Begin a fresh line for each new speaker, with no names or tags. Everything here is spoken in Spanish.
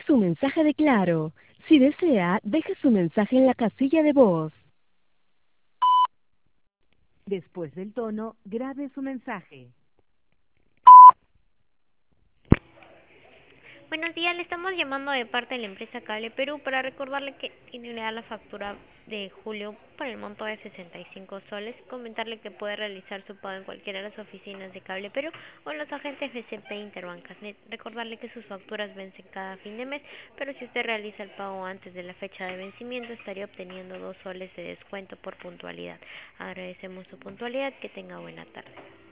su mensaje de Claro. Si desea, deje su mensaje en la casilla de voz. Después del tono, grabe su mensaje.
Buenos días, le estamos llamando de parte de la empresa Cable Perú para recordarle que tiene que dar la factura de julio por el monto de 65 soles, comentarle que puede realizar su pago en cualquiera de las oficinas de Cable Perú o en los agentes BCP Interbancasnet. Recordarle que sus facturas vencen cada fin de mes, pero si usted realiza el pago antes de la fecha de vencimiento estaría obteniendo 2 soles de descuento por puntualidad. Agradecemos su puntualidad, que tenga buena tarde.